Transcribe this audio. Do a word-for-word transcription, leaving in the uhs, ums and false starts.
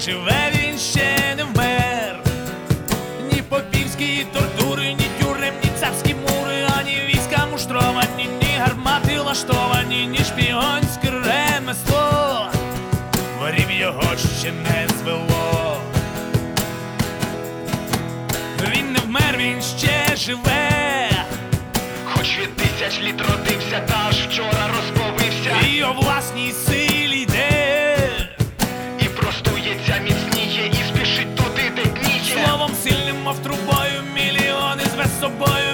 живе, він ще не вмер. Ні попівські тортури, ні тюремні царські мури, ані війська муштровані, ні гармати лаштовані, ні шпіонське ремесло ворів його ще не звело. Він не вмер, він ще живе, хоч від тисяч літ родився, та аж вчора розповився. і о власній силі йде, І простується, міцніє, і спішить туди, де дніє. словом сильним, мов трубою, мільйони зве з собою.